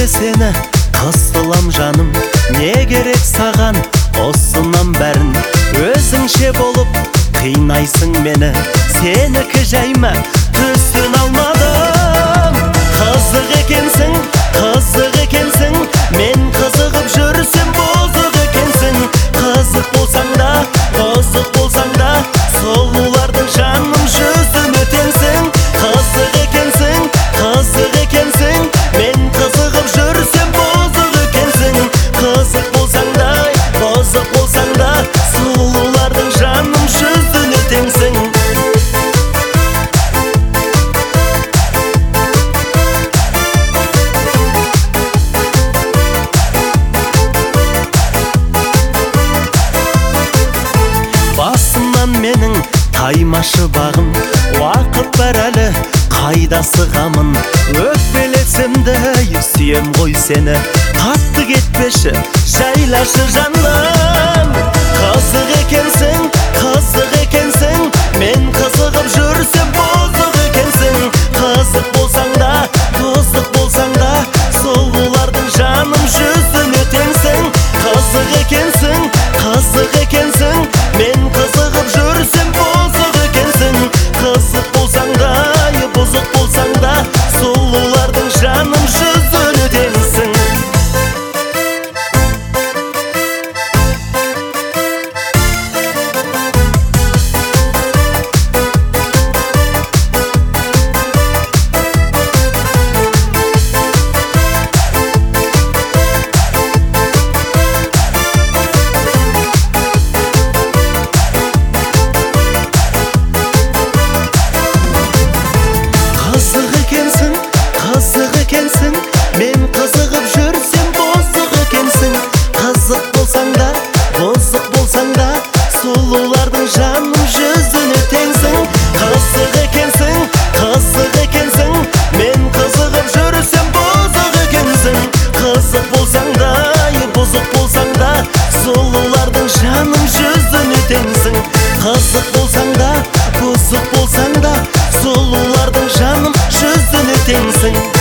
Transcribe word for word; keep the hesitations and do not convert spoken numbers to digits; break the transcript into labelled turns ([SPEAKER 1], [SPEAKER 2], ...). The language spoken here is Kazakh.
[SPEAKER 1] эле сени кыз кылам жаным, не керек саган осунан бәрін. Өзүңче болуп кыйнайсың мени, сеники жайма түсүн алмадым. Кызык экенсиң, кызык экенсиң, мен кызыгып жүрсөм бозук экенсиң. Кызык болсаң да, бозук болсаң да, солулардын жаным жүзүнө теңсиң. Кызык экенсиң, кызык экенсиң, мен кызыгып жүрсөм бозук экенсиң. Кызык болсаң да, бозук болсаң да, солулардын жаным жүзүнө теңсиң. Басымнан менің таймашы бағым, уақыт бар әлі қайда сығамын. Өкпелесем де сүйем ғой сені, қатты кетпеші жайлашы жаным. Қызық екенсің, қызық екенсің, мен қызығып жүрсем бозық екенсің. Қызық болсаң да, бозық болсаң да, солулардың жаным жүзіне теңсің. Қызық екенсің, қызық екенсің, мен қызығып жүрсем бозық екенсің. Қызық болсаң да, бозық болсаң да, солулардың жаным жүзіне теңсің. Қызық екенсің, қызық екенсің, мен қызығып жүрсем бозық екенсің. Қызық болсаң да, бозық болсаң да, солулардың жаным жүзіне теңсің. Қызық екенсің, қызық екенсің, мен қызығып жүрсем бозық екенсің. Қызық болсаң да, бозық болсаң да, солулардың жаным жүзіне теңсің. Қызық болсаң да, бозық болсаң да, солулардың жаным жүзіне теңсің.